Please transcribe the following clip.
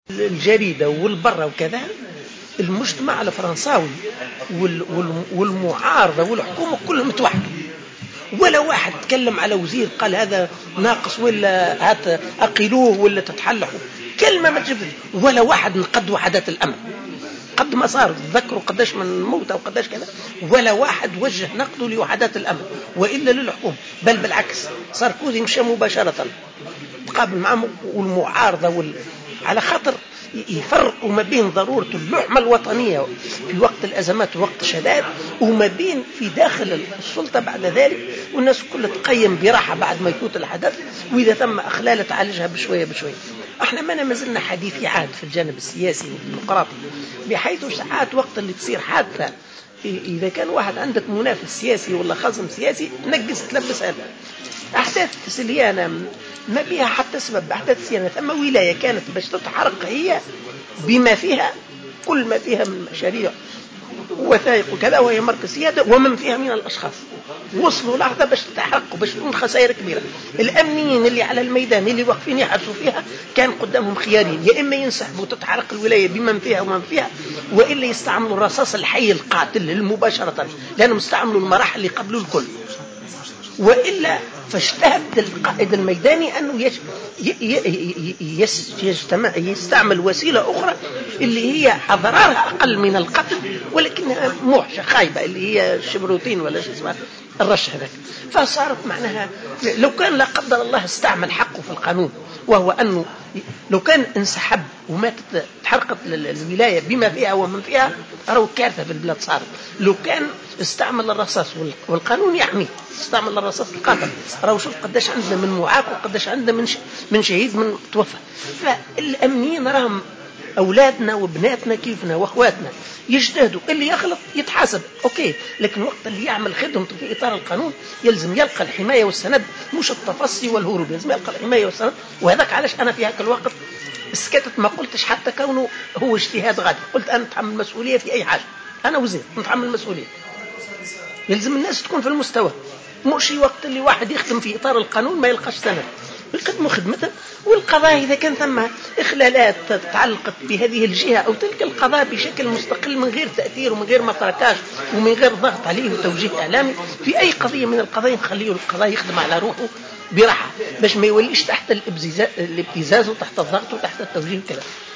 الجريدة والبرة وكذا، المجتمع الفرنساوي والمعارضة والحكومة كلهم توحدوا، ولا واحد تكلم على وزير قال هذا ناقص ولا هات أقلوه ولا تتحلحوا، كلمة ما تجبد، ولا واحد نقد وحدات الأمن قد ما صار تذكروا قداش من موتى وقداش كذا، ولا واحد وجه نقده لوحدات الأمن وإلا للحكومة، بل بالعكس ساركوزي مشى مباشرة تقابل معهم والمعارضة على خاطر يفرقوا ما بين ضرورة اللحمة الوطنية في وقت الأزمات ووقت الشدائد، وما بين في داخل السلطة بعد ذلك، والناس كلها تقيم براحة بعد ما يفوت الحدث، وإذا تم أخلال تعالجها بشوية بشوية. احنا ما زلنا حديثي عهد في الجانب السياسي والديمقراطي، بحيث ساعات وقت اللي تصير حادثة إذا كان واحد عندك منافس سياسي ولا خصم سياسي تنقص تلبس هذا. أحداث سليانة ما بيها حتى سبب أحداث سليانة، ثم ولاية كانت باش تتحرق هي بما فيها كل ما فيها من مشاريع ووثائق وكذا، وهي مركز سيادة ومن فيها من الأشخاص، وصلوا لحظة باش تتحرقوا باش تكون خسائر كبيرة. الأمنيين اللي على الميدان اللي واقفين يحرسوا فيها كان قدامهم خيارين، يا إما ينسحبوا تتحرق الولاية بمن فيها ومن فيها، وإلا يستعملوا الرصاص الحي القاتل مباشرة، لأنهم استعملوا المراحل اللي قبلوا الكل، وإلا فاجتهد القائد الميداني أنه يستعمل وسيلة أخرى اللي هي أضرارها أقل من القتل ولكنها موحشة خايبة، اللي هي الشبروتين ولا شو اسمها الرش هذاك. فصارت معناها لو كان لا قدر الله استعمل حقه في القانون، وهو أنه لو كان انسحب وما تحرقت الولاية بما فيها ومن فيها راهو كارثة في البلاد صارت. لو كان استعمل الرصاص والقانون يحمي، استعمل الرصاص القاتل، راهو شوف قداش عندنا من معاق وقداش عندنا من شهيد من توفى. فالأمنيين راهم أولادنا وبناتنا كيفنا وأخواتنا، يجتهدوا، اللي يغلط يتحاسب أوكي، لكن وقت اللي يعمل خدمته في إطار القانون يلزم يلقى الحماية والسند، مش التفصي والهروب، يلزم يلقى الحماية والسند. وهذاك علاش أنا في هذا الوقت سكتت، ما قلتش حتى كونه هو اجتهاد غادي، قلت أنا أتحمل مسؤولية في أي حاجة، أنا وزير نتحمل مسؤولية، يلزم الناس تكون في المستوى، مش وقت اللي واحد يخدم في إطار القانون ما يلقاش سند، يقدموا خدمته. والقضاء إذا كان ثم إخلالات تعلقت بهذه الجهة أو تلك القضاء بشكل مستقل من غير تأثير ومن غير مطركاش ومن غير ضغط عليه وتوجيه إعلامي في أي قضية من القضايا، نخليه القضاء يخدم على روحه براحة باش ما يوليش تحت الابتزاز وتحت الضغط وتحت التوجيه كذا.